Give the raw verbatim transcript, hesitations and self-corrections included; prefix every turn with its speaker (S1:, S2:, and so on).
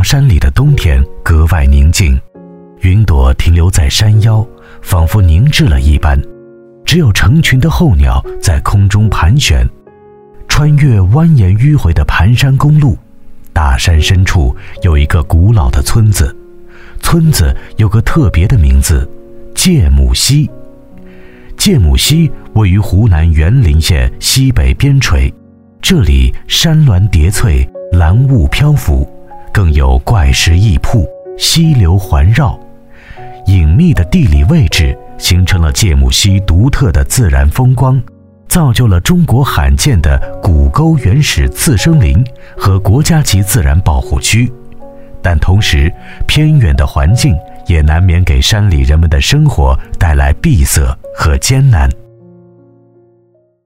S1: 山里的冬天格外宁静，云朵停留在山腰，仿佛凝滞了一般，只有成群的候鸟在空中盘旋。穿越蜿蜒迂回的盘山公路，大山深处有一个古老的村子，村子有个特别的名字，芥母溪。芥母溪位于湖南园林县西北边陲，这里山峦叠翠，蓝雾漂浮，更有怪石异瀑，溪流环绕。隐秘的地理位置形成了芥母溪独特的自然风光，造就了中国罕见的古沟原始次生林和国家级自然保护区。但同时，偏远的环境也难免给山里人们的生活带来闭塞和艰难。